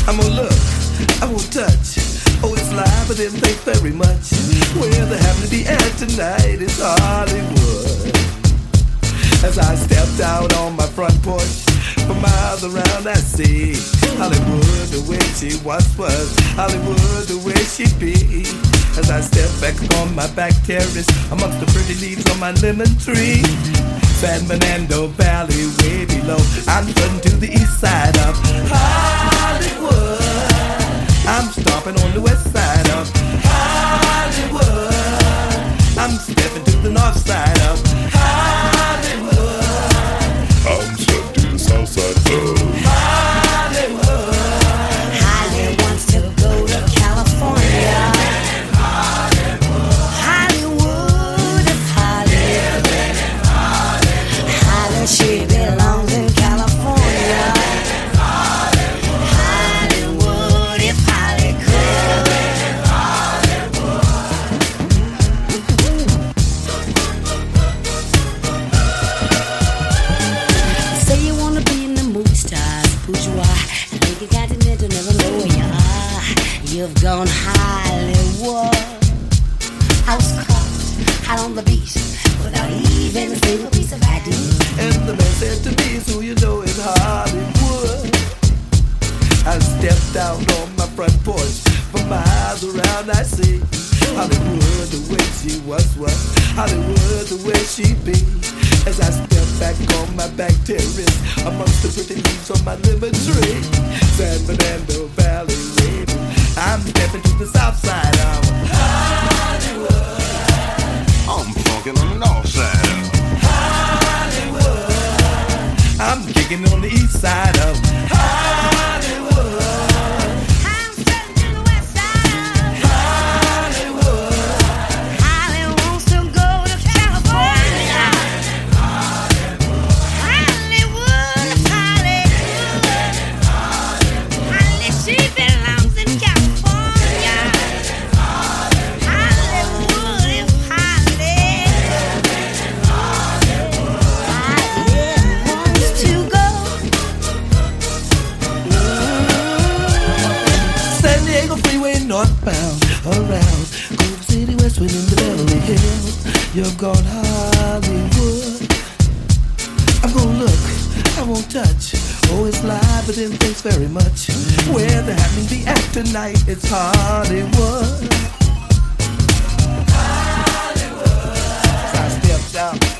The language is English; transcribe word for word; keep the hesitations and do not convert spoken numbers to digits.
I'm gonna look, I won't touch. Oh, it's live, but didn't think very much. Where they happen to be at tonight is Hollywood. As I stepped out on my front porch, for miles around I see Hollywood the way she once was, Hollywood the way she be. As I step back on my back terrace, amongst the pretty leaves on my lemon tree, San Fernando Valley way below, I'm strutting to the east side of Hollywood. I'm stomping on the west side of Hollywood. I'm stepping to the north side of Hollywood. I'm stepping to the south side of Hollywood. Holly wants to go to California. Hollywood is Holly. Holly, she belongs in California. Hollywood is Holly cool. Say you wanna be in the movie stars, bourgeois. I think you got to admit to never know where you are. You've gone Hollywood. I was caught out on the beach without even a single piece of I D. And the man said to me, so you know it's Hollywood. I stepped out on my front porch, for miles around I see Hollywood the way she was was, Hollywood the way she be. As I step back on my back terrace, amongst the pretty leaves on my lemon tree, San Fernando Valley waving, I'm stepping to the south side of Hollywood. I'm funkin' on the north side of Hollywood. I'm kicking on the east side of Hollywood. I'm stepping to the west side. Hollywood. Holly wants to go to California. Hollywood, Hollywood. Holly, she belongs in California. Hollywood is Holly. Holly wants to go. San Diego Freeway northbound, around Grove City, Westwood, into Beverly Hills. You've gone Hollywood. I'm gonna look, I won't touch. Oh, it's live, but then thanks very much. Where they're having the act tonight, it's Hollywood. Hollywood. As I stepped out